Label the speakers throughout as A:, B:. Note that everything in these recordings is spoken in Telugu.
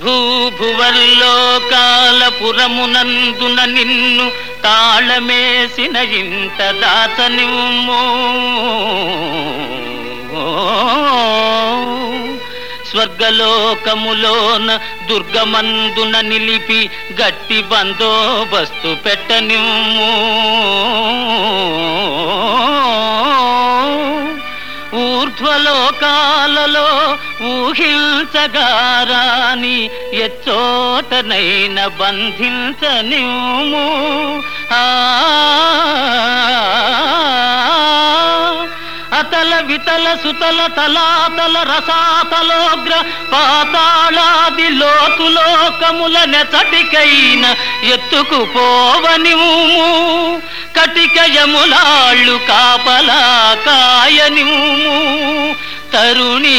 A: భూభువర్లోకాలపురమునందున నిన్ను తాళమేసిన ఇంట దాచనిమ్ము. స్వర్గలోకములోన దుర్గమందున నిలిపి గట్టి బందోబస్తు పెట్టనిమ్ము. ఊర్ధ్వలోకాలలో ఊహించగారాని ఎచ్చోటనైన బంధించనిమ్ము. అతల వితల సుతల తలాతల రసాతలోగ్ర పాతాళాది లోతులోకముల నెచటికైన ఎత్తుకుపోవనిమ్ము. కటికయములాళ్ళు కాపలా కాయనిమ్ము. తరుణీ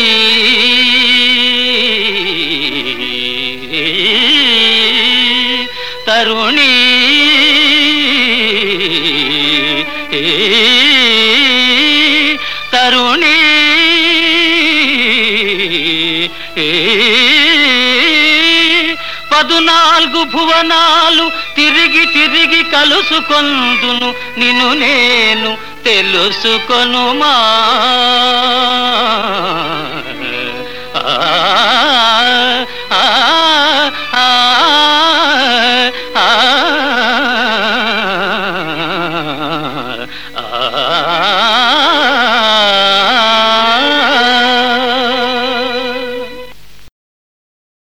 A: తరుణీ తరుణీ 14 భువనాలు తిరిగి తిరిగి కలుసుకొందును నిన్ను నేను తెలుసుకొనుమా.